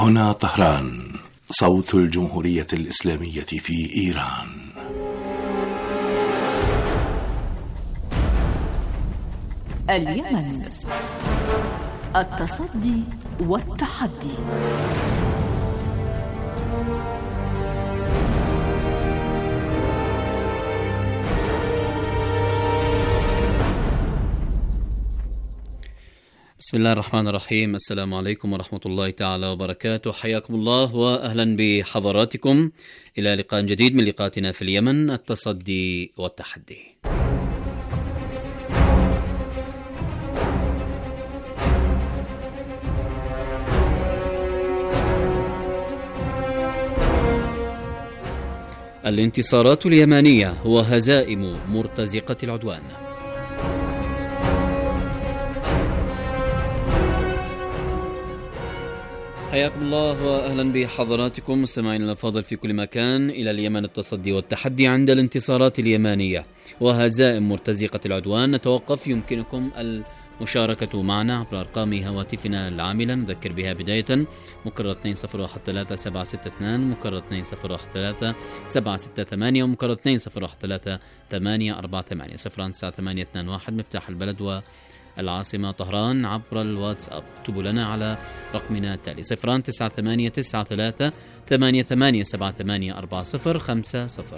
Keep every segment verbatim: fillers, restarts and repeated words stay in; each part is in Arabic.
هنا طهران، صوت الجمهورية الإسلامية في إيران. اليمن، التصدي والتحدي. بسم الله الرحمن الرحيم. السلام عليكم ورحمة الله تعالى وبركاته. حياكم الله وأهلا بحضراتكم إلى لقاء جديد من لقاءاتنا في اليمن، التصدي والتحدي. الانتصارات اليمانية وهزائم مرتزقة العدوان. حياكم الله وأهلا بحضراتكم مستمعينا الأفاضل في كل مكان إلى اليمن، التصدي والتحدي عند الانتصارات اليمانية وهزائم مرتزقة العدوان. نتوقف، يمكنكم المشاركة معنا عبر أرقام هواتفنا العاملة، نذكر بها بداية: مكرر اثنين صفر واحد ثلاثة سبعة ستة اثنين، مكرر اثنين صفر واحد ثلاثة سبعة ستة ثمانية، ومكرر اثنين صفر واحد ثلاثة ثمانية أربعة ثمانية صفر تسعة ثمانية اثنين واحد مفتاح البلد و العاصمة طهران. عبر الواتساب اكتبوا لنا على رقمنا التالي صفر تسعة ثمانية تسعة ثلاثة ثمانية ثمانية سبعة ثمانية أربعة صفر خمسة صفر.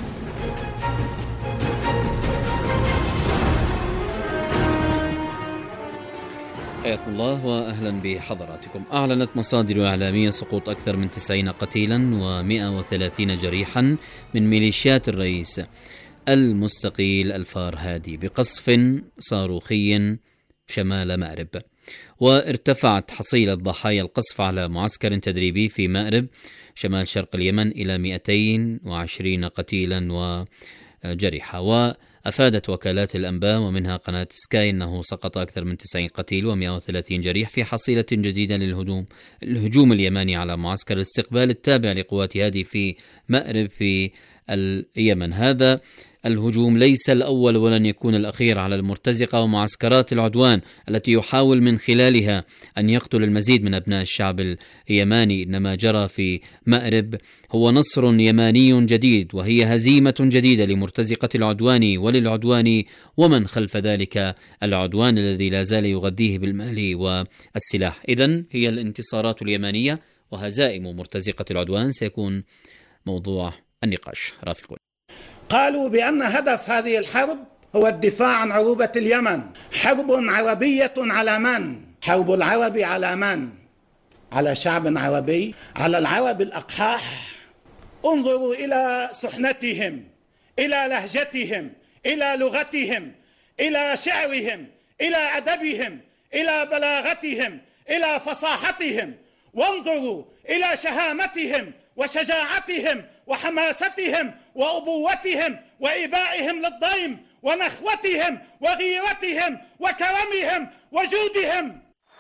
حياكم الله وأهلا بحضراتكم. أعلنت مصادر إعلامية سقوط أكثر من تسعين قتيلا ومئة وثلاثين جريحا من ميليشيات الرئيس المستقيل الفار هادي بقصف صاروخي شمال مأرب. وارتفعت حصيلة ضحايا القصف على معسكر تدريبي في مأرب شمال شرق اليمن إلى مئتين وعشرين قتيلا وجريحا. وأفادت وكالات الأنباء ومنها قناة سكاي أنه سقط أكثر من تسعين قتيل ومئة وثلاثين جريح في حصيلة جديدة للهجوم الهجوم اليماني على معسكر الاستقبال التابع لقوات هادي في مأرب في اليمن. هذا الهجوم ليس الأول ولن يكون الأخير على المرتزقة ومعسكرات العدوان التي يحاول من خلالها أن يقتل المزيد من أبناء الشعب اليماني. إنما جرى في مأرب هو نصر يماني جديد، وهي هزيمة جديدة لمرتزقة العدوان وللعدوان ومن خلف ذلك العدوان الذي لا زال يغذيه بالمال والسلاح. إذن هي الانتصارات اليمانية وهزائم مرتزقة العدوان سيكون موضوع النقاش. رافقون قالوا بأن هدف هذه الحرب هو الدفاع عن عروبة اليمن. حرب عربية على من؟ حرب العرب على من؟ على شعب عربي، على العرب الأقحاح. انظروا إلى سحنتهم، إلى لهجتهم، إلى لغتهم، إلى شعرهم، إلى أدبهم، إلى بلاغتهم، إلى فصاحتهم، وانظروا إلى شهامتهم وشجاعتهم وحماستهم وأبوتهم وإبائهم للضيم ونخوتهم وغيرتهم وكرمهم وجودهم.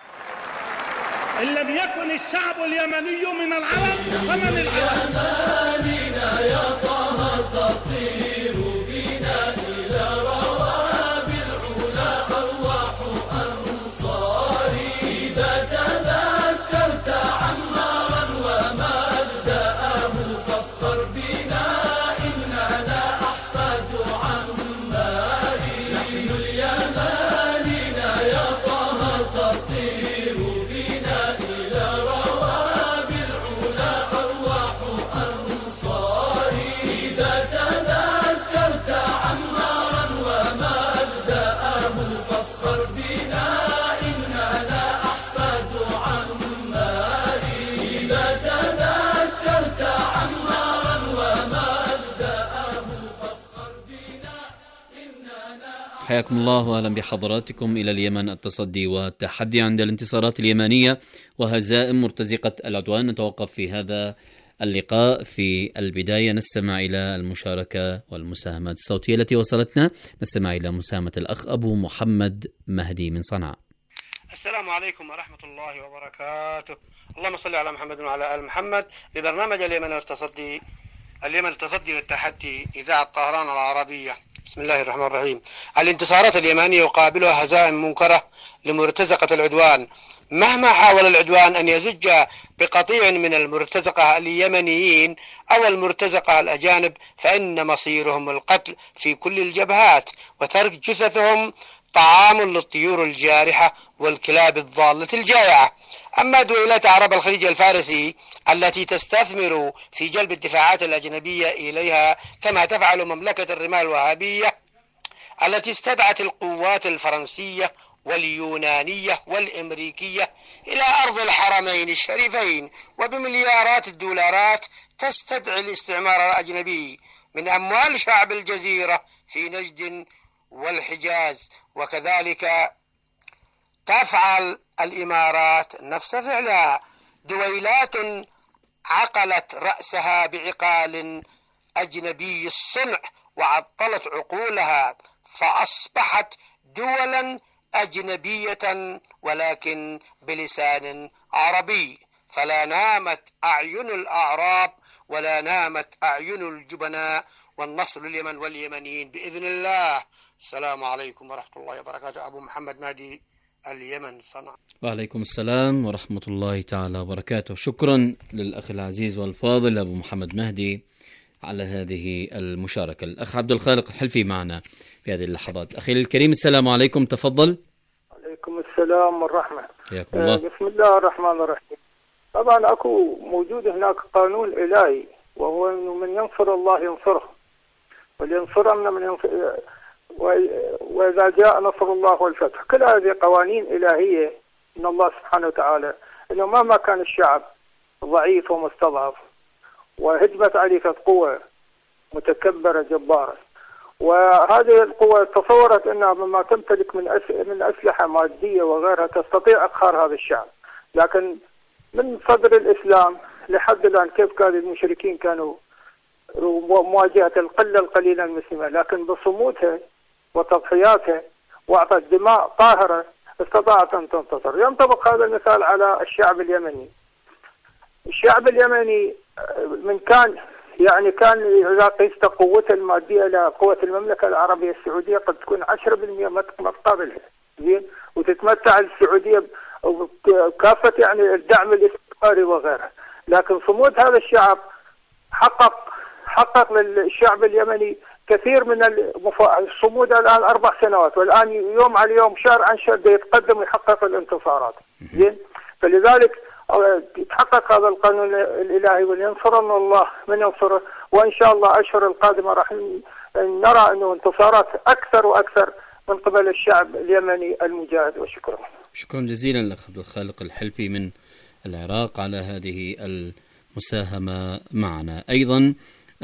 إن لم يكن الشعب اليمني من العرب فمن العرب؟ يماننا يا طه تطير بنا إلى روابي العلا أرواح أنصاري. إذا تذكرت عمارا وما أبدأه فافخر بنا إننا أحفاد عماري. نحن اليمانينا يا طه تطير بنا إلى روابي العلا أرواح أنصاري. إذا تذكرت عمارا وما أبدأه فافخر بنا إننا أحفاد عماري. إذا تذكرت عمارا وما أبدأه فافخر بنا إننا. حياكم الله وأهلا بحضراتكم إلى اليمن، التصدي والتحدي عند الانتصارات اليمانية وهزائم مرتزقة العدوان. نتوقف في هذا اللقاء. في البداية نستمع إلى المشاركة والمساهمات الصوتية التي وصلتنا. نستمع إلى مساهمة الأخ أبو محمد مهدي من صنعاء. السلام عليكم ورحمة الله وبركاته. اللهم صل على محمد وعلى آل محمد. لبرنامج اليمن التصدي اليمن التصدي والتحدي، إذاعة طهران العربية. بسم الله الرحمن الرحيم. الانتصارات اليمنية يقابلها هزائم منكرة لمرتزقة العدوان. مهما حاول العدوان أن يزج بقطيع من المرتزقة اليمنيين أو المرتزقة الأجانب، فإن مصيرهم القتل في كل الجبهات، وترك جثثهم طعام للطيور الجارحة والكلاب الضالة الجائعة. أما دويلات عرب الخليج الفارسي التي تستثمر في جلب الدفاعات الأجنبية إليها كما تفعل مملكة الرمال الوهابية التي استدعت القوات الفرنسية واليونانية والأمريكية إلى أرض الحرمين الشريفين، وبمليارات الدولارات تستدعي الاستعمار الأجنبي من أموال شعب الجزيرة في نجد والحجاز. وكذلك تفعل الإمارات نفس فعلها. دويلات عقلت رأسها بعقال أجنبي الصنع وعطلت عقولها، فأصبحت دولا أجنبية ولكن بلسان عربي. فلا نامت أعين الأعراب ولا نامت أعين الجبناء، والنصر لليمن واليمنيين بإذن الله. السلام عليكم ورحمة الله وبركاته. أبو محمد مهدي، اليمن، صنعاء. وعليكم السلام ورحمة الله تعالى وبركاته. شكرا للأخ العزيز والفاضل أبو محمد مهدي على هذه المشاركة. الأخ عبد الخالق الحلفي معنا في هذه اللحظات. أخي الكريم، السلام عليكم، تفضل. عليكم السلام والرحمة. حياكم الله. بسم الله الرحمن الرحيم. طبعا أكو موجود هناك قانون إلهي، وهو أنه من ينصر الله ينصره، ولينصرن من ينصر، وإذا جاء نصر الله والفتح. كل هذه قوانين إلهية من الله سبحانه وتعالى، أنه مهما كان الشعب ضعيف ومستضعف وهجمت عليه قوة متكبرة جبارة، وهذه القوة تصورت أنها بما تمتلك من من أسلحة مادية وغيرها تستطيع إقهار هذا الشعب. لكن من صدر الإسلام لحد الآن كيف كان المشركين كانوا مواجهة القلة القليلة المسلمة، لكن بصمودها وتضحياتها وأعطت دماء طاهرة استطاعت أن تنتصر. ينطبق هذا المثال على الشعب اليمني. الشعب اليمني من كان يعني كان إذا قيست قوته المادية إلى قوة المملكة العربية السعودية قد تكون عشرة بالمئة ما تقابلها، زين، وتتمتع السعودية بكافة يعني الدعم الاستثماري وغيره. لكن صمود هذا الشعب حقق حقق للشعب اليمني كثير من الصمود الآن أربع سنوات، والآن يوم على يوم شهر عن شهر يتقدم ويحقق الانتصارات، زين. فلذلك يتحقق هذا القانون الإلهي، ولينصرنا الله من ينصره، وإن شاء الله أشهر القادمة راح نرى أنه انتصارات أكثر وأكثر من قبل الشعب اليمني المجاهد. وشكرا. شكرا جزيلا لك عبد الخالق الحلفي من العراق على هذه المساهمة معنا. أيضا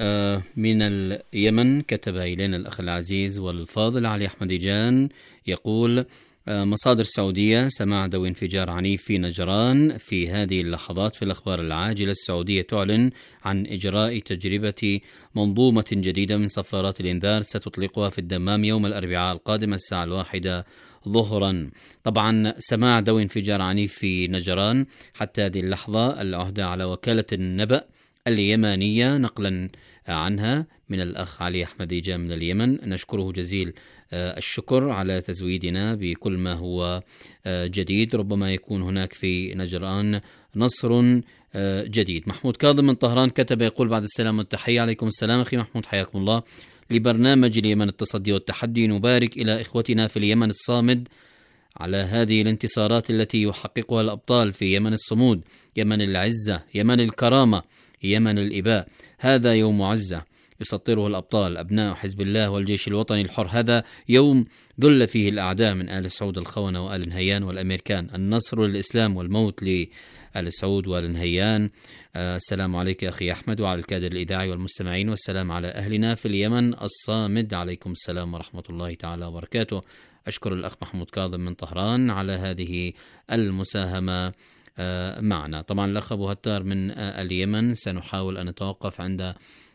من اليمن كتب إلينا الأخ العزيز والفاضل علي أحمد جان، يقول: مصادر سعودية: سماع دوي انفجار عنيف في نجران في هذه اللحظات. في الأخبار العاجلة: السعودية تعلن عن إجراء تجربة منظومة جديدة من صفارات الإنذار ستطلقها في الدمام يوم الأربعاء القادم الساعة الواحدة ظهرا. طبعا سماع دوي انفجار عنيف في نجران حتى هذه اللحظة العهدة على وكالة النبأ اليمانية نقلا عنها من الأخ علي أحمد جان من اليمن. نشكره جزيل الشكر على تزويدنا بكل ما هو جديد. ربما يكون هناك في نجران نصر جديد. محمود كاظم من طهران كتب يقول: بعد السلام والتحية. عليكم السلام أخي محمود، حياكم الله. لبرنامج اليمن التصدي والتحدي نبارك إلى إخوتنا في اليمن الصامد على هذه الانتصارات التي يحققها الأبطال في يمن الصمود، يمن العزة، يمن الكرامة، يمن الإباء. هذا يوم عزة يسطره الأبطال أبناء حزب الله والجيش الوطني الحر. هذا يوم ذل فيه الأعداء من آل سعود الخونة وآل نهيان والأمريكان. النصر للإسلام والموت لآل سعود وآل نهيان. آه السلام عليك أخي أحمد وعلى الكادر الإذاعي والمستمعين، والسلام على أهلنا في اليمن الصامد. عليكم السلام ورحمة الله تعالى وبركاته. أشكر الأخ محمود كاظم من طهران على هذه المساهمة آه معنا. طبعا الأخ أبو هتار من آه اليمن سنحاول أن نتوقف عند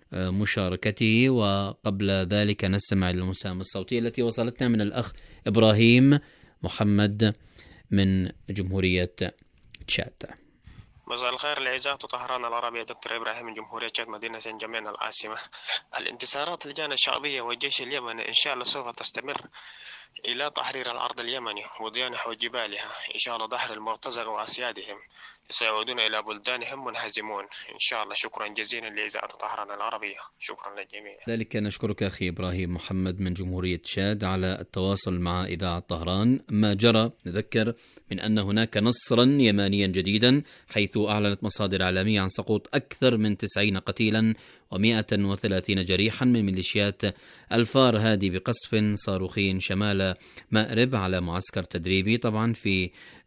مشاركته، وقبل ذلك نستمع للمساهمة الصوتية التي وصلتنا من الأخ إبراهيم محمد من جمهورية تشاد. مساء الخير لإذاعة طهران العربية، دكتور إبراهيم من جمهورية تشاد مدينة سنجمين العاصمة. الانتصارات اللجان الشعبية والجيش اليمني إن شاء الله سوف تستمر إلى تحرير الأرض اليمني وضيانح وجبالها. إن شاء الله دحر المرتزقة وأسيادهم سيعودون إلى بلدانهم منهزمون إن شاء الله. شكرا جزيلا لإذاعة طهران العربية، شكرا للجميع. ذلك نشكرك أخي إبراهيم محمد من جمهورية تشاد على التواصل مع إذاعة طهران. ما جرى نذكر من أن هناك نصرا يمانيا جديدا، حيث أعلنت مصادر إعلامية عن سقوط أكثر من تسعين قتيلا ومئة وثلاثين جريحا من ميليشيات الفار هادي بقصف صاروخي شمال مأرب على معسكر تدريبي طبعا في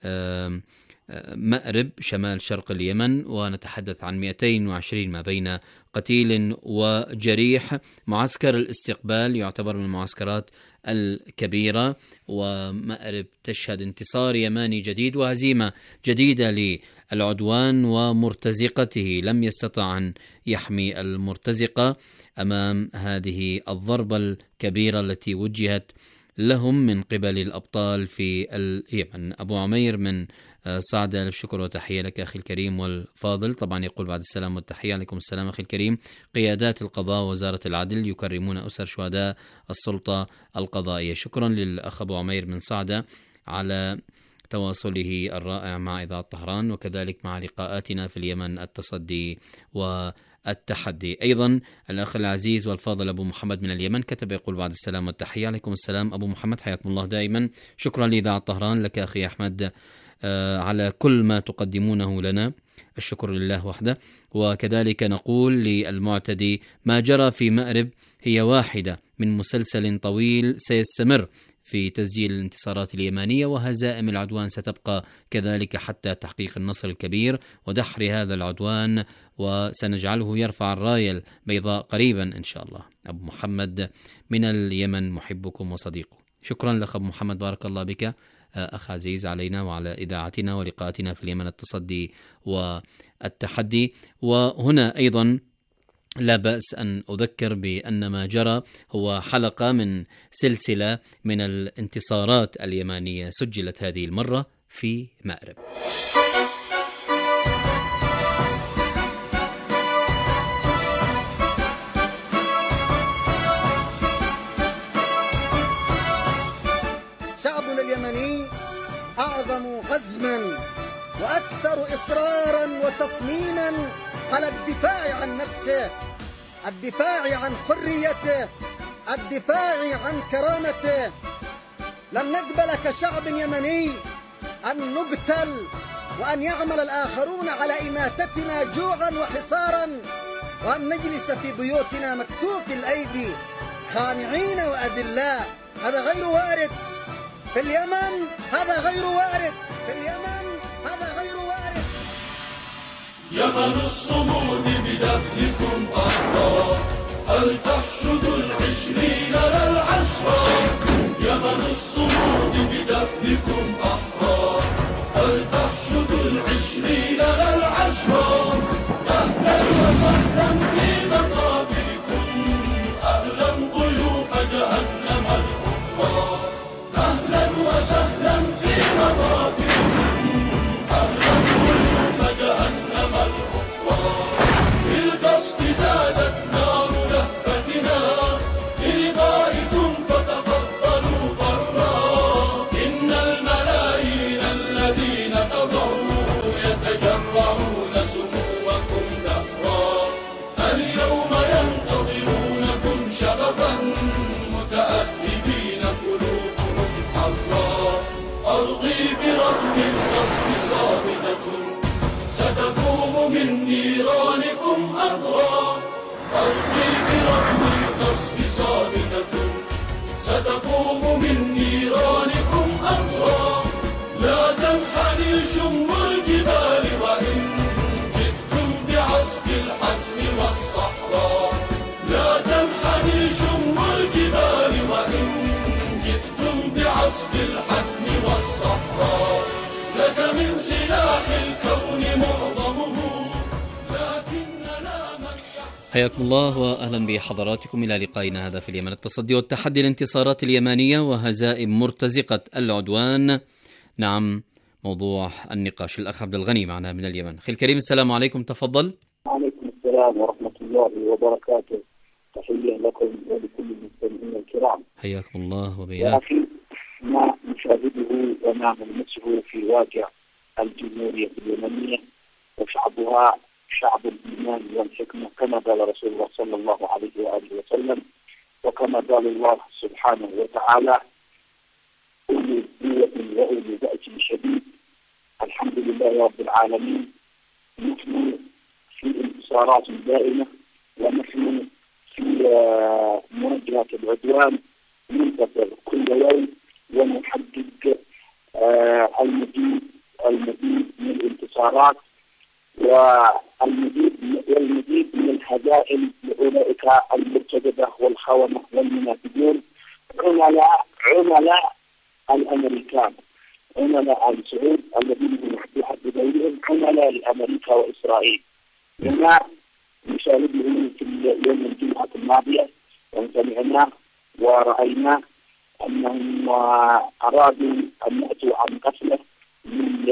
مأرب شمال شرق اليمن، ونتحدث عن مئتين وعشرين ما بين قتيل وجريح. معسكر الاستقبال يعتبر من المعسكرات الكبيرة، ومأرب تشهد انتصار يماني جديد وهزيمة جديدة للعدوان ومرتزقته. لم يستطع أن يحمي المرتزقة أمام هذه الضربة الكبيرة التي وجهت لهم من قبل الأبطال في اليمن. أبو عمير من صعدة، ألف شكر وتحية لك أخي الكريم والفاضل. طبعا يقول بعد السلام والتحية عليكم السلام أخي الكريم. قيادات القضاء ووزارة العدل يكرمون أسر شهداء السلطة القضائية. شكرا للأخ أبو عمير من صعدة على تواصله الرائع مع إذاعة طهران، وكذلك مع لقاءاتنا في اليمن التصدي والتحدي. أيضا الأخ العزيز والفاضل أبو محمد من اليمن كتب يقول بعد السلام والتحية عليكم السلام أبو محمد، حياكم الله دائما. شكرا لإذاعة طهران، لك أخي أحمد على كل ما تقدمونه لنا، الشكر لله وحده. وكذلك نقول للمعتدي ما جرى في مأرب هي واحدة من مسلسل طويل سيستمر في تسجيل الانتصارات اليمانية، وهزائم العدوان ستبقى كذلك حتى تحقيق النصر الكبير ودحر هذا العدوان، وسنجعله يرفع الراية البيضاء قريبا إن شاء الله. أبو محمد من اليمن محبكم وصديقكم. شكرا لك أبو محمد، بارك الله بك أخ عزيز علينا وعلى إذاعتنا ولقاءاتنا في اليمن التصدي والتحدي. وهنا أيضا لا بأس أن أذكر بأن ما جرى هو حلقة من سلسلة من الانتصارات اليمانية سجلت هذه المرة في مأرب. شعبنا اليمني أعظم عزما وأكثر إصرارا وتصميما على الدفاع عن نفسه، الدفاع عن حريته، الدفاع عن كرامته. لن نقبل كشعب يمني أن نقتل وأن يعمل الآخرون على إماتتنا جوعا وحصارا، وأن نجلس في بيوتنا مكتوف الأيدي خانعين وأذلاء. هذا غير وارد في اليمن، هذا غير وارد في اليمن، هذا غير وارد. يمن الصمود بدفنكم أحرار، فلتحشدوا العشرين للعشرة. يمن الصمود بدفنكم أحرار، فلتحشدوا العشرين للعشرة. أهلا وسهلا في مقابركم، أهلا ضيوف جهنم الأخرى. أهلا وسهلا في مقابركم، أهلا ضيوف جهنم الأخرى. بالقصف زادت نار لهفتنا للقائكم فتفضلوا برا. إن الملايين الذين تضروا يتجرعون سمومكم دهرا. اليوم ينتظرونكم شغفا متأهبين قلوبهم حرا. أرضي برغم القصف صامدة ستقوم من نيرانكم أذرا. أرضي برغم القصف صامدة ستقوم من نيرانكم أذرا. لا تنحني شم الجبال وإن جئتم بعصف الحزم والصحراء. لا تنحني شم الجبال وإن جئتم بعصف الحزم والصحراء. لك من سلاح الكون معظمه لكننا من. حياكم الله وأهلا بحضراتكم إلى لقائنا هذا في اليمن التصدي والتحدي. الانتصارات اليمانية وهزائم مرتزقة العدوان. نعم، موضوع النقاش. الأخ عبد الغني معنا من اليمن. أخي الكريم السلام عليكم، تفضل. وعليكم السلام ورحمة الله وبركاته. تحية لكم ولكل المستمعين الكرام. حياكم الله وبياك. يا أخي ما نشاهده وما نلمسه في واقع الجمهورية اليمنية وشعبها شعب الإيمان والحكمة كما قال رسول الله صلى الله عليه وآله وسلم، وكما قال الله سبحانه وتعالى أولي قوة وأولي بأس شديد. الحمد لله رب العالمين، نحن في انتصارات دائمة ونحن في مواجهة العدوان ننتصر كل يوم ونحقق المزيد المزيد من الانتصارات والمزيد والمزيد من الهزائم لأولئك المرتدة والخونة والمنافقون، عملاء عملاء الأمريكان، عملاء آل سعود الذين هم بحد غيرهم عملاء لأمريكا وإسرائيل. وما نشاهده في يوم الجمعة الماضية وسمعنا ورأينا أنهم أرادوا أن يأتوا عن قتله من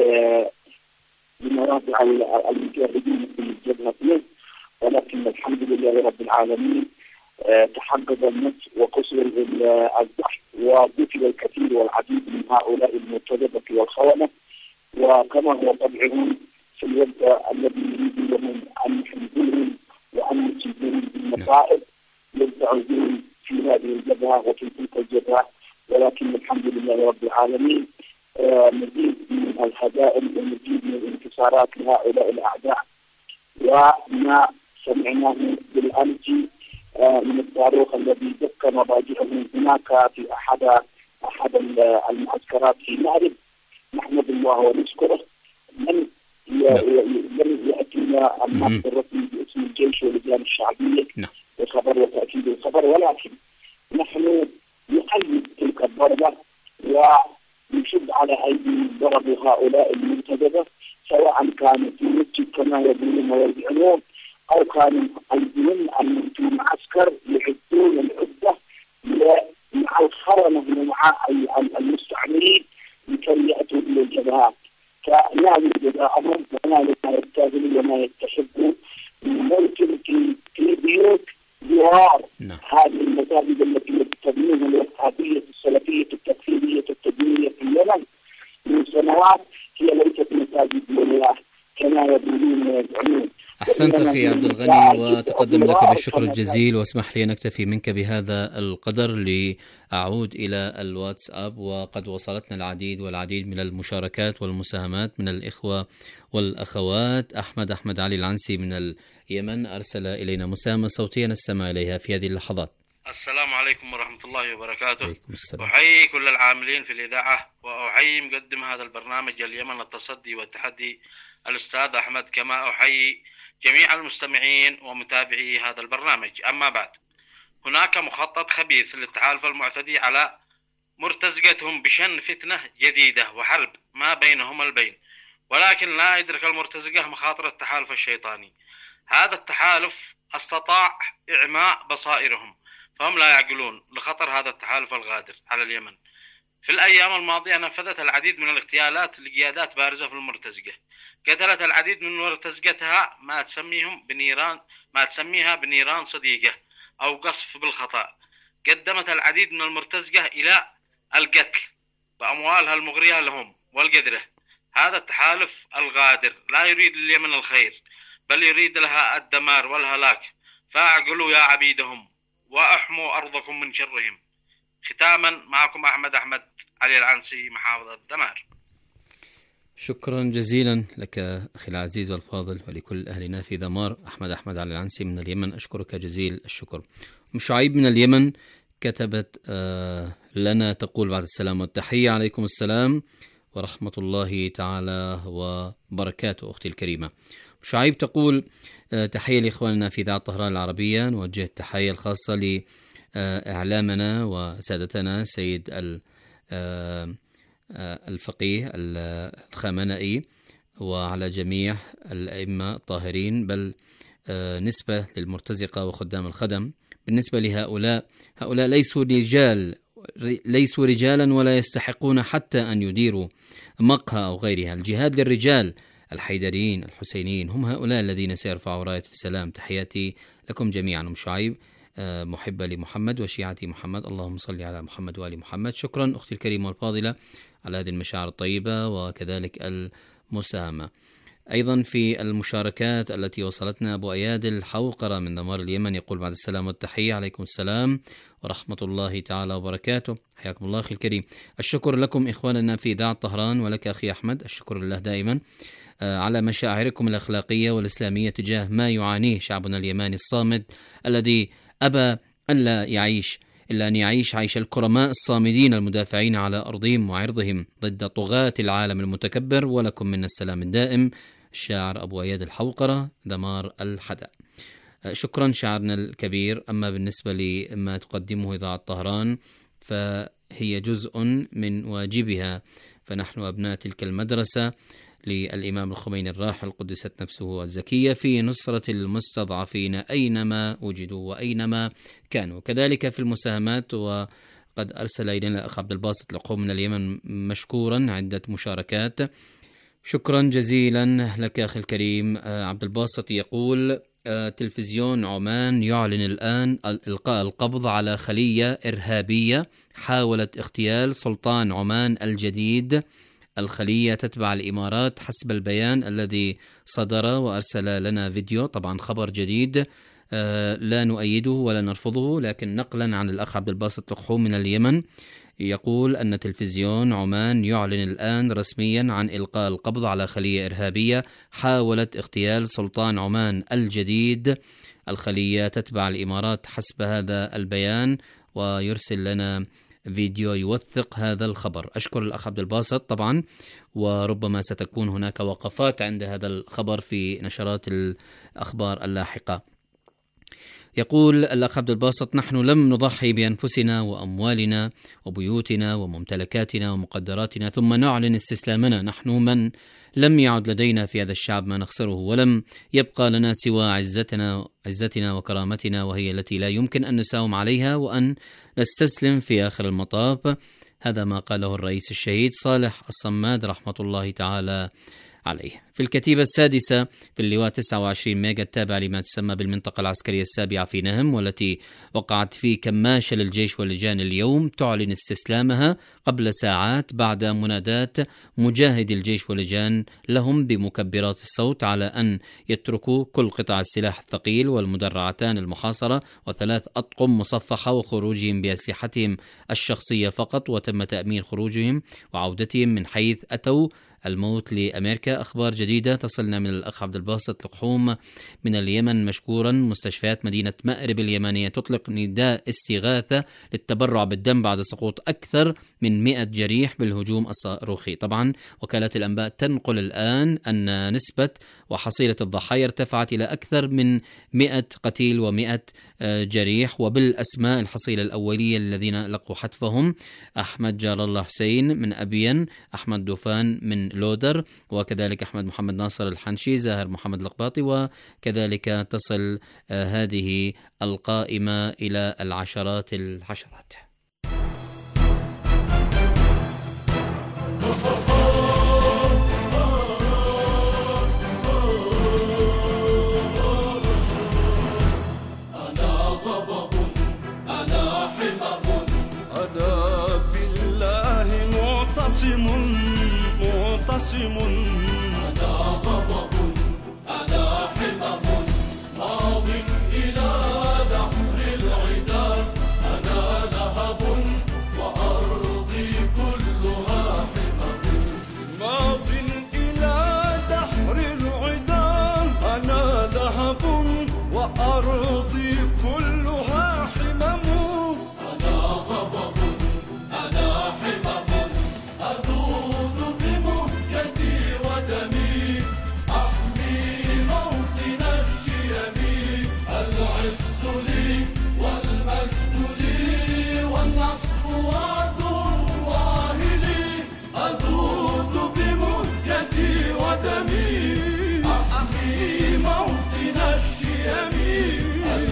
بمواقع المجاهدين في الجبهة، ولكن الحمد لله رب العالمين تحقق النصر وكسر الضحك وقتل الكثير والعديد من هؤلاء المرتدة والخونة. وكما هو طبعهم في الوقت الذي يريدون أن يحمدوهم وأن يصيبوهم بالمصائب يرتعدون في هذه الجبهة وفي تلك الجبهة، ولكن الحمد لله رب العالمين مزيد من الهزائم ومزيد من الانتصارات لهؤلاء الأعداء. وما سمعناه بالأمس من الصاروخ الذي دك مضاجعهم هناك في أحد أحد المعسكرات في مأرب، نحمد الله ونشكره. لم لم يأتينا النص الرسمي باسم الجيش واللجان الشعبية وخبر وتأكيد الخبر، ولكن نحن نقيد تلك الضربة ونشد على أيدي ضربوا هؤلاء المرتدة، سواء كانوا في مسجد كما يقولون ويزعمون أو كانوا أيضاً أن في معسكر يعدون العدة مع الخونة ومع المستعمرين لكي يأتوا إلى الجبهات. فلا يوجد أمر ولا يستاذن وما يستحبون. ممكن في في بيوت جوار هذه المساجد التي تبنيها الوهابية السلفية التكفيرية التدينية في اليمن من سنوات هي ليست مساجد لله كما يقولون ويزعمون. أحسنت أخي عبد الغني، وتقدم لك بالشكر الجزيل، واسمح لي أن أكتفي منك بهذا القدر لأعود إلى الواتساب. وقد وصلتنا العديد والعديد من المشاركات والمساهمات من الإخوة والأخوات. أحمد أحمد علي العنسي من اليمن أرسل إلينا مساهمة صوتية نستمع إليها في هذه اللحظات. السلام عليكم ورحمة الله وبركاته. أحيي كل العاملين في الإذاعة، وأحيي مقدم هذا البرنامج اليمن التصدي والتحدي الأستاذ أحمد، كما أحيي جميع المستمعين ومتابعي هذا البرنامج. أما بعد، هناك مخطط خبيث للتحالف المعتدي على مرتزقتهم بشن فتنة جديدة وحرب ما بينهم البين، ولكن لا يدرك المرتزقة مخاطر التحالف الشيطاني. هذا التحالف استطاع إعماء بصائرهم، فهم لا يعقلون لخطر هذا التحالف الغادر على اليمن. في الأيام الماضية نفذت العديد من الاغتيالات لقيادات بارزة في المرتزقة، قتلت العديد من مرتزقتها ما تسميهم بنيران ما تسميها بنيران صديقة أو قصف بالخطأ. قدمت العديد من المرتزقة إلى القتل بأموالها المغرية لهم والقدرة. هذا التحالف الغادر لا يريد لليمن الخير، بل يريد لها الدمار والهلاك، فاعقلوا يا عبيدهم وأحموا أرضكم من شرهم. ختاما، معكم أحمد أحمد علي العنسي، محافظة دمار. شكرا جزيلا لك أخي العزيز والفاضل، ولكل أهلنا في دمار. أحمد أحمد علي العنسي من اليمن، أشكرك جزيل الشكر. أم شعيب من اليمن كتبت لنا تقول بعد السلام والتحية: عليكم السلام ورحمة الله تعالى وبركاته. أختي الكريمة شعيب تقول: تحية لإخواننا في إذاعة طهران العربية، نوجه التحية الخاصة لإعلامنا وسادتنا سيد الفقيه الخامنئي، وعلى جميع الأئمة الطاهرين، بل نسبة للمرتزقة وخدام الخدم. بالنسبة لهؤلاء، هؤلاء ليسوا رجال ليسوا رجالا ولا يستحقون حتى أن يديروا مقهى أو غيرها. الجهاد للرجال الحيدريين الحسينيين، هم هؤلاء الذين سيرفعوا راية السلام. تحياتي لكم جميعا. أم شعيب محبة لمحمد وشيعتي محمد، اللهم صل على محمد وآل محمد. شكرا أختي الكريمة والفاضلة على هذه المشاعر الطيبة وكذلك المساهمة. أيضا في المشاركات التي وصلتنا أبو أياد الحوقرة من دمار اليمن يقول بعد السلام والتحية: عليكم السلام ورحمة الله تعالى وبركاته. حياكم الله أخي الكريم. الشكر لكم إخواننا في إذاعة طهران، ولك أخي أحمد الشكر لله دائما على مشاعركم الأخلاقية والإسلامية تجاه ما يعانيه شعبنا اليماني الصامد الذي أبى أن لا يعيش إلا أن يعيش عيش الكرماء الصامدين المدافعين على أرضهم وعرضهم ضد طغاة العالم المتكبر. ولكم من السلام الدائم. الشاعر أبو أياد الحوقرة، دمار الحدأ. شكرا شاعرنا الكبير. أما بالنسبة لما تقدمه إذاعة طهران فهي جزء من واجبها، فنحن أبناء تلك المدرسة للإمام الخميني الراحل قدست نفسه الزكية في نصرة المستضعفين أينما وجدوا وأينما كانوا. كذلك في المساهمات، وقد أرسل إلينا الأخ عبد الباسط لقوم من اليمن مشكورا عدة مشاركات. شكرا جزيلا لك أخي الكريم. عبد الباسط يقول: تلفزيون عمان يعلن الآن إلقاء القبض على خلية إرهابية حاولت اغتيال سلطان عمان الجديد. الخلية تتبع الإمارات حسب البيان الذي صدر، وأرسل لنا فيديو. طبعا خبر جديد لا نؤيده ولا نرفضه، لكن نقلا عن الأخ عبد الباسط لقحوم من اليمن يقول أن تلفزيون عمان يعلن الآن رسميا عن إلقاء القبض على خلية إرهابية حاولت اغتيال سلطان عمان الجديد. الخلية تتبع الإمارات حسب هذا البيان، ويرسل لنا فيديو يوثق هذا الخبر. أشكر الأخ عبد الباسط طبعا، وربما ستكون هناك وقفات عند هذا الخبر في نشرات الأخبار اللاحقة. يقول الأخ عبد الباسط: نحن لم نضحي بأنفسنا وأموالنا وبيوتنا وممتلكاتنا ومقدراتنا ثم نعلن استسلامنا. نحن من لم يعد لدينا في هذا الشعب ما نخسره، ولم يبقى لنا سوى عزتنا عزتنا وكرامتنا، وهي التي لا يمكن أن نساوم عليها وأن نستسلم في آخر المطاف. هذا ما قاله الرئيس الشهيد صالح الصماد رحمة الله تعالى عليه. في الكتيبة السادسة في اللواء تسعة وعشرين ميجا التابع لما تسمى بالمنطقة العسكرية السابعة في نهم، والتي وقعت في كماشة للجيش واللجان اليوم، تعلن استسلامها قبل ساعات بعد منادات مجاهد الجيش واللجان لهم بمكبرات الصوت على أن يتركوا كل قطع السلاح الثقيل والمدرعتان المحاصرة وثلاث أطقم مصفحة وخروجهم بأسلحتهم الشخصية فقط، وتم تأمين خروجهم وعودتهم من حيث أتوا. الموت لأمريكا. أخبار جديدة تصلنا من الأخ عبد الباسط لقحوم من اليمن مشكورا: مستشفيات مدينة مأرب اليمنية تطلق نداء استغاثة للتبرع بالدم بعد سقوط أكثر من مئة جريح بالهجوم الصاروخي. طبعا وكالة الأنباء تنقل الآن أن نسبة وحصيلة الضحايا ارتفعت إلى أكثر من مئة قتيل ومئة جريح، وبالأسماء الحصيلة الأولية الذين لقوا حتفهم: أحمد جار الله حسين من أبين، أحمد دوفان من لودر، وكذلك أحمد محمد ناصر الحنشي، زاهر محمد القباطي، وكذلك تصل هذه القائمة إلى العشرات العشرات. معتصم أنا غضب أنا حمم ماض إلى دحر العدا أنا لهب وأرضي كلها حمم ماض إلى دحر العدا أنا لهب وأرضي كلها حمم أنا غضب أنا حمم أذود بمهجتي ودمي أحمي موطن الشيم العز لي والمجد لي والنصر وعد الله لي أذود بمهجتي ودمي أحمي موطن الشيم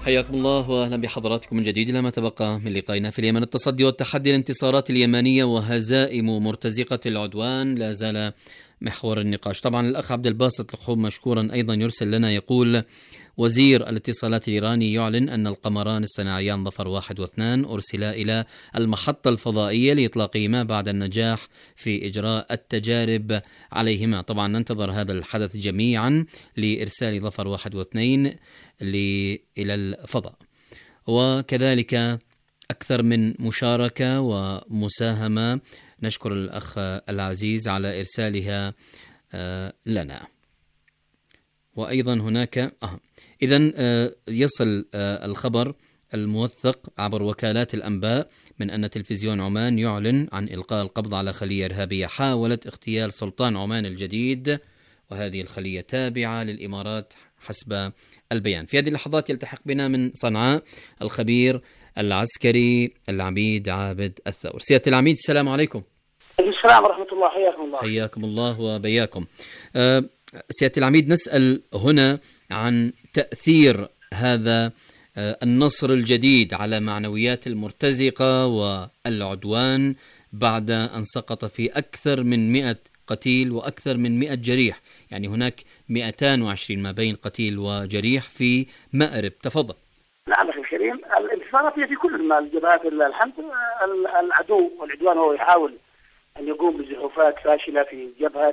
حياكم الله واهلا بحضراتكم من جديد. لما تبقى من لقائنا في اليمن، التصدي والتحدي، الانتصارات اليمنيه وهزائم مرتزقه العدوان لا زال محور النقاش. طبعا الاخ عبد الباسط الخوم مشكورا ايضا يرسل لنا يقول: وزير الاتصالات الإيراني يعلن أن القمران الصناعيان ظفر واحد واثنان أرسلا إلى المحطة الفضائية لإطلاقهما بعد النجاح في إجراء التجارب عليهما. طبعا ننتظر هذا الحدث جميعا لإرسال ظفر واحد واثنين إلى الفضاء. وكذلك أكثر من مشاركة ومساهمة، نشكر الأخ العزيز على إرسالها لنا. وأيضا هناك آه. إذن آه يصل آه الخبر الموثق عبر وكالات الأنباء من أن تلفزيون عمان يعلن عن إلقاء القبض على خلية إرهابية حاولت اغتيال سلطان عمان الجديد، وهذه الخلية تابعة للإمارات حسب البيان. في هذه اللحظات يلتحق بنا من صنعاء الخبير العسكري العميد عابد الثور. سيادة العميد السلام عليكم. السلام ورحمة الله. حياكم الله. حياكم الله وبياكم. آه سيادة العميد، نسأل هنا عن تأثير هذا النصر الجديد على معنويات المرتزقة والعدوان بعد أن سقط في أكثر من مئة قتيل وأكثر من مئة جريح، يعني هناك مئتين وعشرين ما بين قتيل وجريح في مأرب. تفضل. نعم أخي الكريم، الانتصارات هي في كل الجبهات. الحمد العدو والعدوان هو يحاول أن يقوم بزحوفات فاشلة في جبهة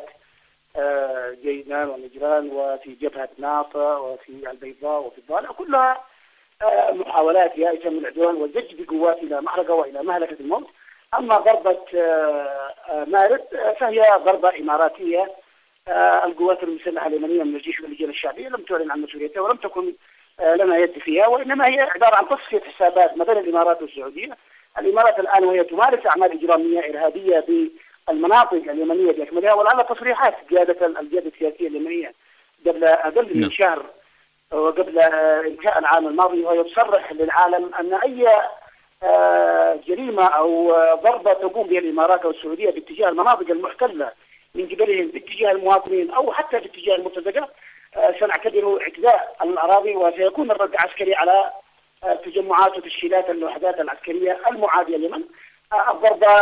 جيزان ونجران وفي جبهة ناطا وفي البيضاء وفي الضالع، كلها محاولات يائسة من العدوان والزج بقوات إلى محرقة وإلى مهلكة الموت. أما ضربة مارب فهي ضربة إماراتية. القوات المسلحة اليمنية من الجيش واللجان الشعبية لم تعلن عن مسؤوليتها ولم تكن لنا يد فيها، وإنما هي عبارة عن تصفية حسابات ما بين الإمارات والسعودية. الإمارات الآن وهي تمارس أعمال إجرامية إرهابية بالمناطق اليمنية بأكملها، والآن تصريحات قيادة القيادة السياسية اليمنية قبل أقل من شهر وقبل انتهاء العام الماضي، وهي تصرح للعالم أن أي جريمة أو ضربة تقوم بها الإمارات أو السعودية باتجاه المناطق المحتلة من قبلهم باتجاه المواطنين أو حتى باتجاه المرتزقة سنعتبره اعتداء على الأراضي، وسيكون الرد عسكري على تجمعات وتشكيلات الوحدات العسكرية المعادية لمن. الضربة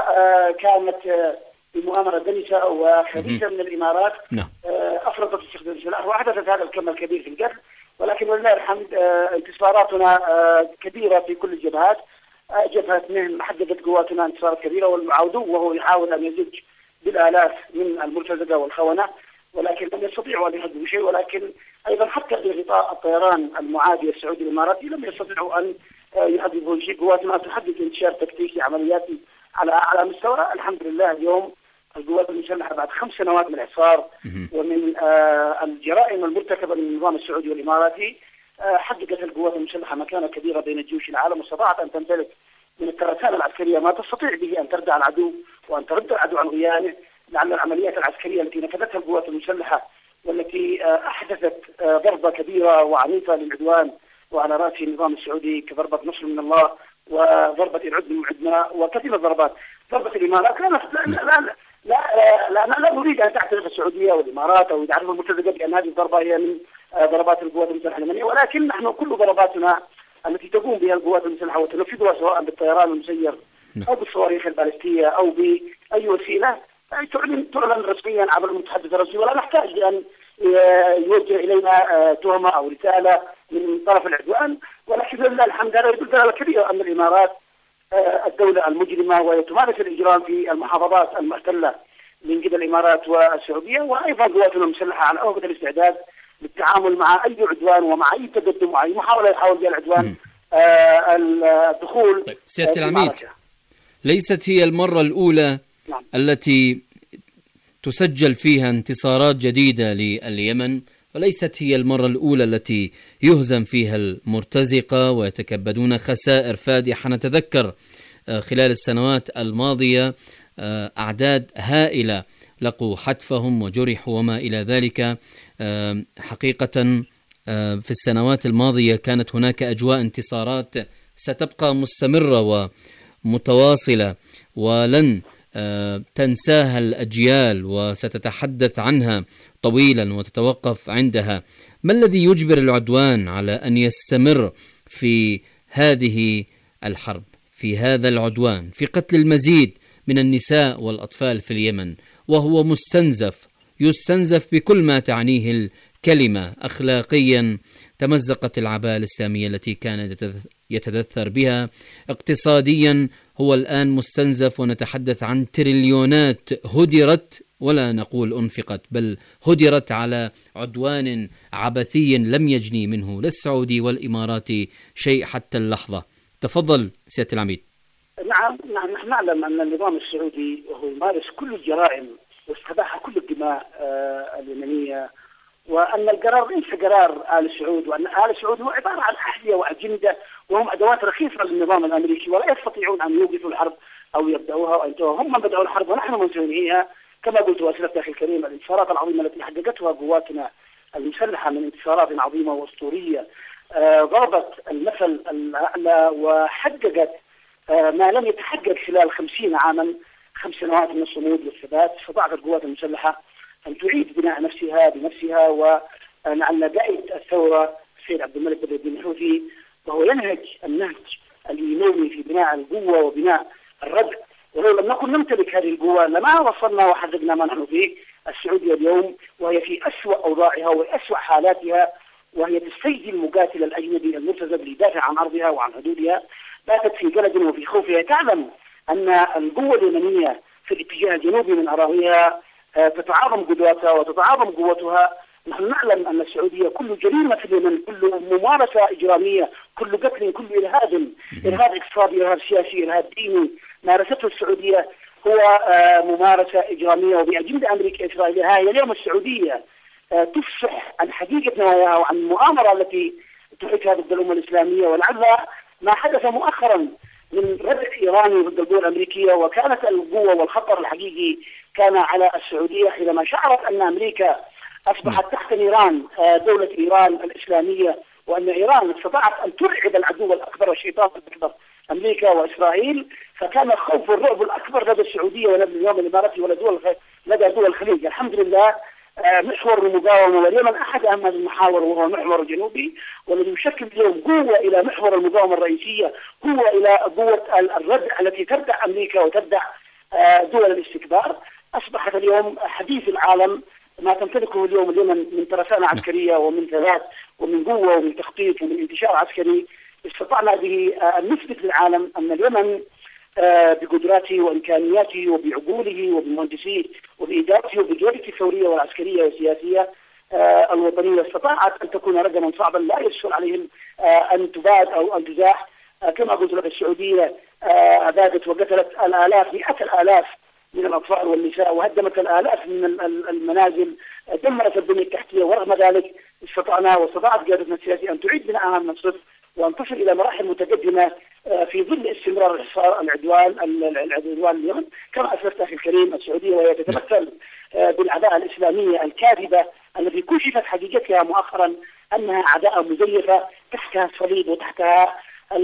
كانت بمؤامرة دنسة وخبيثة من الإمارات أفرضت استخدام السلاح وحدثت هذا الكم الكبير في القتل، ولكن ولله الحمد انتصاراتنا كبيرة في كل الجبهات. جبهة مهن حققت قواتنا انتصارات كبيرة، والعدو وهو يحاول أن يزج بالآلاف من المرتزقة والخونة، ولكن لم يستطيعوا أن يحدثوا شيء. ولكن أيضا حتى بغطاء الطيران المعادي السعودي الإماراتي لم يستطيعوا أن يحدثوا شيء. قواتنا تحدث انتشار تكتيكي عملياتي على أعلى مستوى. الحمد لله اليوم القوات المسلحة بعد خمس سنوات من الحصار ومن آه الجرائم المرتكبة من النظام السعودي والإماراتي آه حققت القوات المسلحة مكانة كبيرة بين جيوش العالم، واستطاعت أن تمتلك من الترسانة العسكرية ما تستطيع به أن تردع العدو وأن ترد العدو عن غيانه. لعل العمليات العسكرية التي نفذتها القوات المسلحة والتي آه أحدثت آه ضربة كبيرة وعنيفة للعدوان وعلى رأس النظام السعودي كضربة نصر من الله وضربة العد من عدنا وكثير من الضربات. ضربة الإمارات لا لا لا لا لا, لا, لا نريد أن تعترف السعودية والإمارات أو يعرف المرتزقة بأن هذه الضربة هي من ضربات القوات المسلحة اليمنية، ولكن نحن كل ضرباتنا التي تقوم بها القوات المسلحة وتنفذها سواء بالطيران المسير أو بالصواريخ البالستية أو بأي وسيلة تعلن تعلن رسميا عبر المتحدث الرسمي، ولا نحتاج لأن يوجه إلينا تهمة أو رسالة من طرف العدوان. ولكن لله الحمد هذا يدل دلالة كبيرة أن الإمارات الدولة المجرمة وهي تمارس الإجرام في المحافظات المحتلة من قبل الإمارات والسعودية، وأيضا قواتنا المسلحة على أوجه الاستعداد للتعامل مع أي عدوان ومع أي تقدم وأي محاولة يحاول بها العدوان آه الدخول. طيب سيادة العميد، ليست هي المرة الأولى نعم. التي تسجل فيها انتصارات جديدة لليمن، وليست هي المرة الأولى التي يهزم فيها المرتزقة ويتكبدون خسائر فادحة. نتذكر خلال السنوات الماضية أعداد هائلة لقوا حتفهم وجرحوا وما إلى ذلك. حقيقة في السنوات الماضية كانت هناك أجواء انتصارات ستبقى مستمرة ومتواصلة ولن تنساها الأجيال وستتحدث عنها طويلا وتتوقف عندها. ما الذي يجبر العدوان على أن يستمر في هذه الحرب، في هذا العدوان، في قتل المزيد من النساء والأطفال في اليمن، وهو مستنزف، يستنزف بكل ما تعنيه الكلمة أخلاقيا. تمزقت العباءة الإسلامية التي كان يتدثر بها. اقتصاديا هو الآن مستنزف، ونتحدث عن تريليونات هدرت، ولا نقول أنفقت، بل هدرت على عدوان عبثي لم يجني منه للسعودي والإماراتي شيء حتى اللحظة. تفضل سيادة العميد. نعم نعم نحن نعلم أن النظام السعودي هو يمارس كل الجرائم واستباح كل الدماء آه اليمنية، وأن القرار ليس قرار آل سعود، وأن آل سعود هو عبارة عن أحذية وأجندة، وهم أدوات رخيصة للنظام الأمريكي، ولا يستطيعون أن يوقفوا الحرب أو يبدأوها أو ينتهوها. هم من بدأوا الحرب ونحن من سننهيها. كما قلت وأسلفت أخي الكريم، الانتصارات العظيمة التي حققتها قواتنا المسلحة من انتصارات عظيمة وأسطورية آه ضربت المثل الأعلى وحققت آه ما لم يتحقق خلال خمسين عاما، خمس سنوات من الصمود والثبات. استطاعت القوات المسلحة أن تعيد بناء نفسها بنفسها، ولعل قائد الثورة السيد عبد الملك بدر الدين الحوثي وهو ينهج النهج الإيماني في بناء القوة وبناء الردع. ولو لم نكن نمتلك هذه القوة لما وصلنا وحققنا ما نحن فيه. السعودية اليوم وهي في أسوأ أوضاعها وأسوأ حالاتها، وهي تستيدي المقاتل الأجنبي المرتزب ليدافع عن أرضها وعن حدودها، باتت في قلق وفي خوفها. تعلم أن القوة اليمنية في الاتجاه الجنوبي من أراضيها تتعاظم قدراتها وتتعاظم قوتها. نحن نعلم أن السعودية كل جريمة في اليمن، كل ممارسة إجرامية، كل قتل، كل إرهاب، إرهاب اقتصادي، إرهاب سياسي، إرهاب ديني مارسته السعودية هو ممارسة إجرامية وبأجندة أمريكا إسرائيلية. هاي اليوم السعودية تفصح عن حقيقة نواياها وعن المؤامرة التي تحيكها ضد الأمة الإسلامية، ولعل ما حدث مؤخرا من ردع إيراني ضد القوى الأمريكية، وكانت القوة والخطر الحقيقي كان على السعودية حينما شعرت أن أمريكا أصبحت تحت نيران دولة إيران الإسلامية، وأن إيران استطاعت أن ترعب العدو الأكبر والشيطان الأكبر أمريكا وإسرائيل. فكان الخوف والرعب الأكبر لدى السعودية ولدى النظام الإماراتي ولدى دول لدى دول الخليج. الحمد لله محور المقاومة واليمن أحد أهم هذه المحاور، وهو المحور الجنوبي، والذي يشكل اليوم قوة إلى محور المقاومة الرئيسية، قوة إلى قوة الردع التي تردع أمريكا وتردع دول الاستكبار. أصبحت اليوم حديث العالم ما تمتلكه اليوم اليمن من ترسانة عسكرية ومن ثبات ومن قوة ومن تخطيط ومن انتشار عسكري. استطعنا به أن نثبت للعالم أن اليمن بقدراته وإمكانياته وبعقوله وبمهندسيه وبإدارته وبجودته الثورية والعسكرية والسياسية الوطنية استطاعت أن تكون رقما صعبا لا يسهل عليهم أن تباد أو أن تزاح. كما قلت لك السعودية أبادت وقتلت الآلاف، مئات الآلاف من الأطفال والنساء، وهدمت الآلاف من المنازل، دمرت البنية التحتية، ورغم ذلك استطعنا واستطاعت قيادتنا السياسية أن تعيد بناءها من الصفر وأن تصل إلى مراحل متقدمة في ظل استمرار الحصار العدوان العدوان اليمن. كما أسلفت أخي الكريم، السعودية وهي تتمثل بالعداء الإسلامية الكاذبة التي كشفت حقيقتها مؤخرا أنها عداء مزيفة، تحتها الصليب وتحتها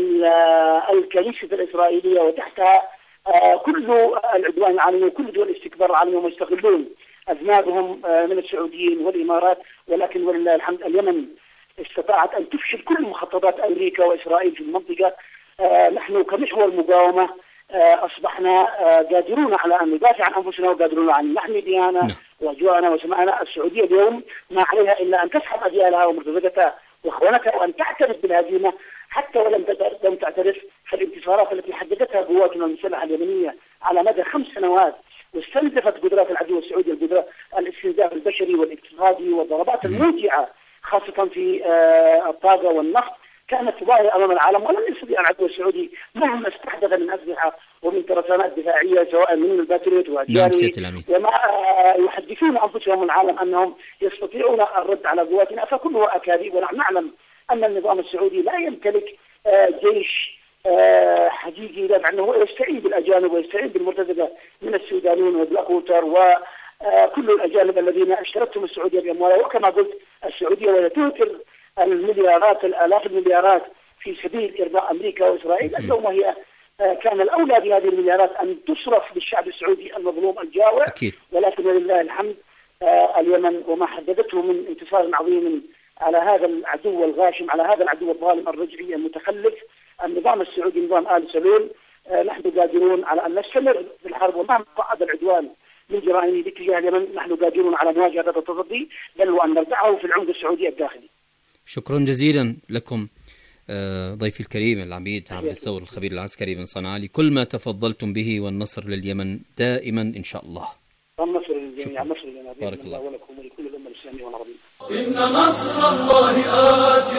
الكنيسة الإسرائيلية وتحتها كل العدوان العالمي وكل دول الاستكبار العالمي، ويستغلون أذنابهم من السعوديين والإمارات. ولكن ولله الحمد اليمن استطاعت أن تفشل كل مخططات أمريكا وإسرائيل في المنطقة. نحن كمحور مقاومة أصبحنا قادرون على أن ندافع عن أنفسنا وقادرون على أن نحمي دياننا وأجواءنا وسماءنا. السعودية اليوم ما عليها إلا أن تسحب أجيالها ومرتزقتها وأخوانتها وأن تعترف بالهزيمة، حتى ولم لم تعترف فالانتصارات التي حققتها قواتنا المسلحة اليمنية على مدى خمس سنوات واستنزفت قدرات العدو السعودي، القدرات الاستنزاف البشري والاقتصادي والضربات الموجعة خاصة في الطاقة والنفط، كانت ظاهرة أمام العالم. ولم يستطيع العدو السعودي مهما استحدث من أسلحة ومن ترسانات دفاعية سواء من الباتريوت والجاري وما يحدثون أنفسهم العالم أنهم يستطيعون الرد على قواتنا، فكله أكاذيب. ونحن نعلم أن النظام السعودي لا يمتلك جيش حقيقي يدافع عنه، ويستعين بالأجانب ويستعين بالمرتزقة من السودانيين وبلاك ووتر وكل الأجانب الذين اشترتهم السعودية بأموالها. وكما قلت السعودية وهي تؤثر المليارات الآلاف المليارات في سبيل إرضاء أمريكا وإسرائيل، اليوم هي كان الأولى بهذه المليارات أن تصرف للشعب السعودي المظلوم الجائع. ولكن ولله الحمد اليمن وما حددته من انتصار عظيم على هذا العدو الغاشم، على هذا العدو الظالم الرجعي المتخلف النظام السعودي، نظام آل سلول. نحن قادرون على أن نستمر في الحرب، ومهما صعد العدوان من جرائمه باتجاه اليمن نحن قادرون على مواجهة هذا التصدي، بل وأن نردعه في العمق السعودي الداخلي. شكرا جزيلا لكم ضيفي الكريم العميد عبد الثور الخبير العسكري من صنعاء لكل ما تفضلتم به، والنصر لليمن دائما إن شاء الله. النصر للجميع، النصر لنا بارك الله ولكم ولكل الأمة الإسلامية والعربية. إن نصر الله آت.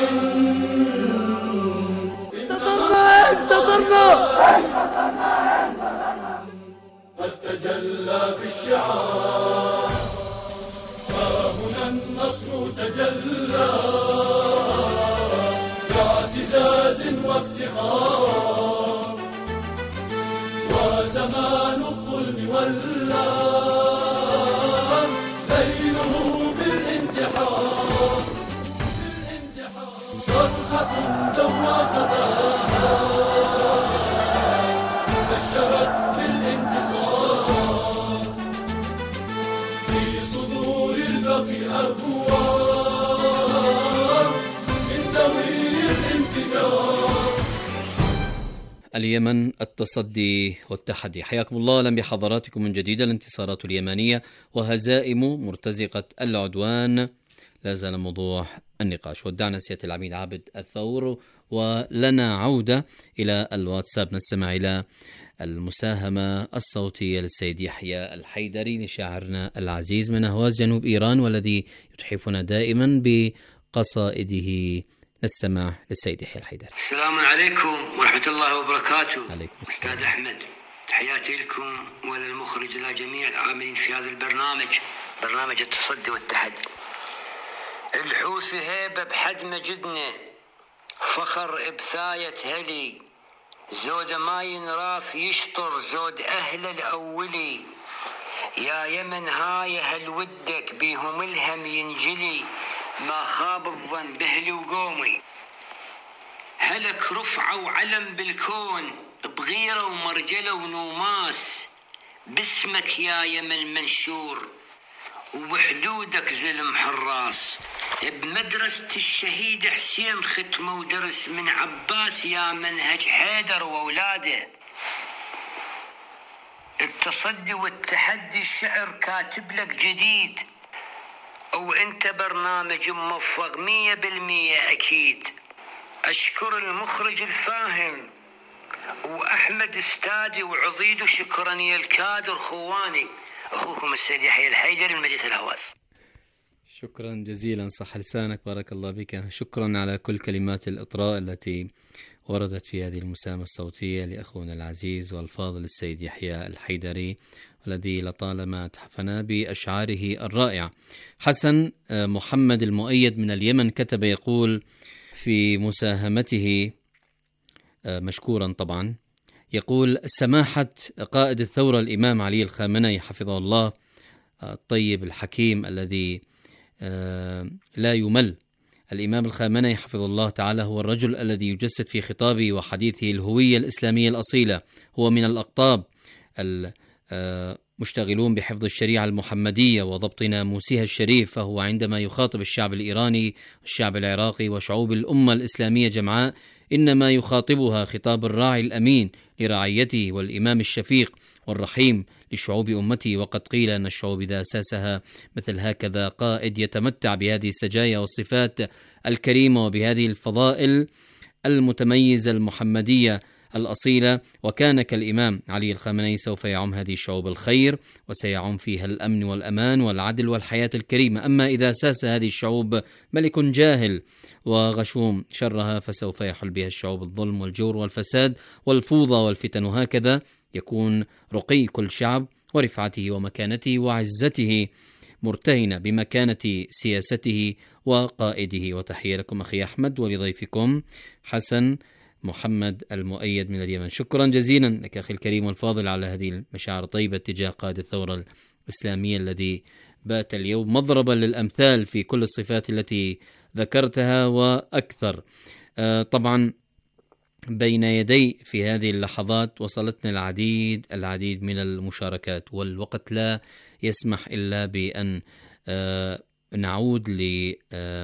انتصرنا انتصرنا قد تجلى في الشعار، فهنا النصر تجلى باعتزاز وافتخار، وزمان الظلم ولى ليله بالانتحار، صرخة دوى صداها بشرت بالانتصار، في صدور البغي أبواب من ذوي الانفجار. اليمن، التصدي والتحدي. حياكم الله، اهلا بحضراتكم من جديد. الانتصارات اليمنية وهزائم مرتزقة العدوان لا زال موضوع النقاش. ودعنا سيادة العميد عابد الثور، ولنا عودة إلى الواتساب نستمع إلى المساهمة الصوتية للسيد يحيى الحيدري لشاعرنا العزيز من أهواز جنوب إيران، والذي يتحفنا دائما بقصائده. نستمع للسيد يحيى الحيدري. السلام عليكم ورحمة الله وبركاته. عليكم السلام. أستاذ أحمد، تحياتي لكم وللمخرج إلى جميع العاملين في هذا البرنامج، برنامج التصدي والتحدي. الحوث هيبة بحد مجدنا، فخر بثاية هلي، زود ما ينراف يشطر زود أهل الأولي، يا يمن هاي هل ودك بيهم الهم ينجلي، ما خاب الظن بهلي وقومي، هلك رفعة وعلم بالكون بغيرة ومرجلة ونوماس، باسمك يا يمن منشور وبحدودك زلم حراس، بمدرسة الشهيد حسين ختمة ودرس من عباس، يا منهج حيدر وأولاده. التصدي والتحدي الشعر كاتب لك جديد، وانت برنامج موفق مية بالمية أكيد. أشكر المخرج الفاهم وأحمد استادي وعضيد، وشكرا يا الكادر خواني. أخوكم السيد يحيى الحيدري من مدينة الأهواز. شكرا جزيلا، صح لسانك، بارك الله بك. شكرا على كل كلمات الإطراء التي وردت في هذه المساهمة الصوتية لأخونا العزيز والفاضل السيد يحيى الحيدري، الذي لطالما تحفنا بأشعاره الرائعة. حسن محمد المؤيد من اليمن كتب يقول في مساهمته مشكورا طبعا، يقول: سماحة قائد الثورة الإمام علي الخامنئي حفظه الله الطيب الحكيم الذي لا يمل، الإمام الخامنئي حفظه الله تعالى هو الرجل الذي يجسد في خطابه وحديثه الهوية الإسلامية الأصيلة، هو من الأقطاب المشتغلون بحفظ الشريعة المحمدية وضبط ناموسها الشريف، فهو عندما يخاطب الشعب الإيراني والشعب العراقي وشعوب الأمة الإسلامية جمعاء إنما يخاطبها خطاب الراعي الأمين لرعيته والإمام الشفيق والرحيم لشعوب أمته. وقد قيل أن الشعوب إذا أساسها مثل هكذا قائد يتمتع بهذه السجايا والصفات الكريمة وبهذه الفضائل المتميزة المحمدية الأصيلة، وكان كالإمام علي الخامنئي سوف يعم هذه الشعوب الخير وسيعم فيها الأمن والأمان والعدل والحياة الكريمة. أما إذا أساس هذه الشعوب ملك جاهل وغشوم شرها فسوف يحل بها الشعوب الظلم والجور والفساد والفوضى والفتن، وهكذا يكون رقي كل شعب ورفعته ومكانته وعزته مرتهنة بمكانة سياسته وقائده. وتحية لكم أخي أحمد ولضيفكم حسن محمد المؤيد من اليمن. شكرا جزيلا لك أخي الكريم والفاضل على هذه المشاعر الطيبة تجاه قائد الثورة الإسلامية الذي بات اليوم مضربا للأمثال في كل الصفات التي ذكرتها وأكثر. آه طبعا بين يدي في هذه اللحظات وصلتنا العديد العديد من المشاركات، والوقت لا يسمح إلا بأن آه نعود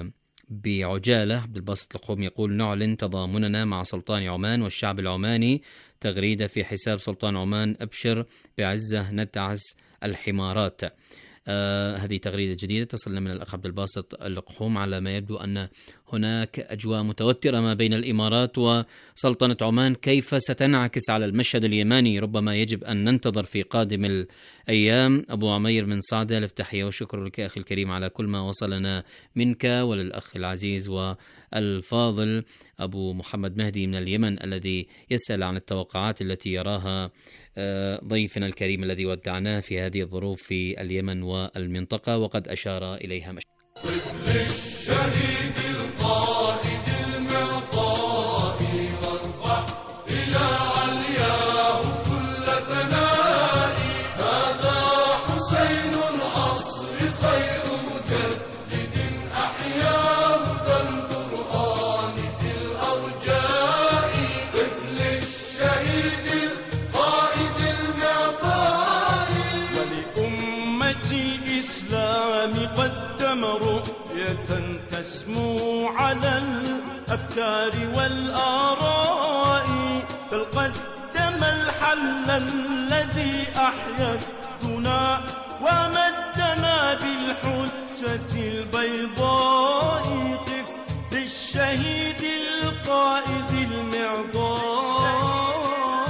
بعجالة. عبد الباسط القوم يقول: نعلن تضامننا مع سلطان عمان والشعب العماني. تغريدة في حساب سلطان عمان: أبشر بعزة ندعس الحمارات. آه هذه تغريدة جديدة تصلنا من الأخ عبد الباسط القحوم. على ما يبدو أن هناك أجواء متوترة ما بين الإمارات وسلطنة عمان. كيف ستنعكس على المشهد اليماني؟ ربما يجب أن ننتظر في قادم الأيام. أبو عمير من صعدة، التحية والشكر لك أخي الكريم على كل ما وصلنا منك، وللأخ العزيز والفاضل أبو محمد مهدي من اليمن الذي يسأل عن التوقعات التي يراها ضيفنا الكريم الذي ودعناه في هذه الظروف في اليمن والمنطقة، وقد أشار إليها مش... للشهيد القائد المعطاء وارفع إلى علياه كل ثناء. هذا حسين العصر خير مجدد أحياه ذا القرآن في الأرجاء. طفل الشهيد القائد المعطاء ولأمة الإسلام قدم رؤية تسمو على الأفكار والآراء. بل قدم الحل الذي أحيا الدنا ومدنا بالحجة البيضاء. قف للشهيد القائد المعطاء.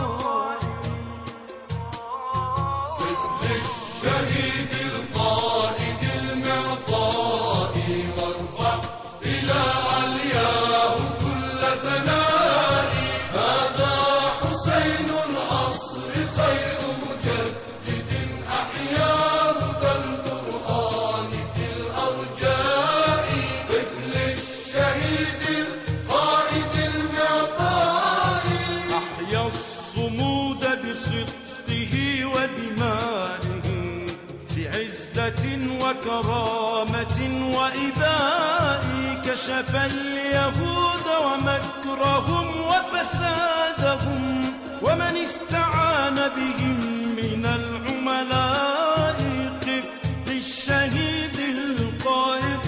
قف للشهيد القائد المعطاء وارفع إلى علياه كل ثناء. هذا حسين العصر خير مجدد أحياه ذا القرآن في الأرجاء. قف للشهيد القائد المعطاء. أحيا الصمود بصدقه ودمائه بعزة وكرامة وإباء. كشف اليهود ومكرهم وفسادهم ومن استعان بهم من العملاء. قف للشهيد القائد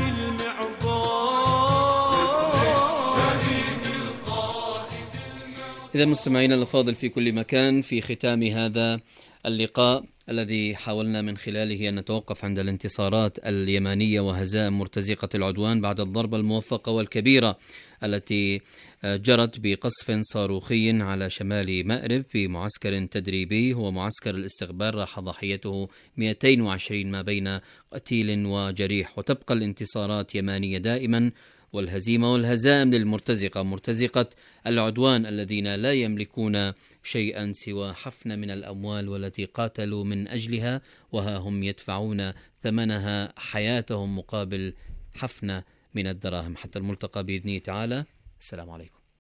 المعطاء. إذا مستمعينا الأفاضل في كل مكان، في ختام هذا اللقاء الذي حاولنا من خلاله أن نتوقف عند الانتصارات اليمانية وهزائم مرتزقة العدوان بعد الضربة الموفقة والكبيرة التي جرت بقصف صاروخي على شمال مأرب في معسكر تدريبي هو معسكر الاستخبار راح ضحيته مئتين وعشرين ما بين قتيل وجريح. وتبقى الانتصارات يمانية دائما، والهزيمة والهزائم للمرتزقة مرتزقة العدوان الذين لا يملكون شيئا سوى حفنة من الأموال والتي قاتلوا من أجلها، وها هم يدفعون ثمنها حياتهم مقابل حفنة من الدراهم. حتى الملتقى بإذنه تعالى. السلام عليكم.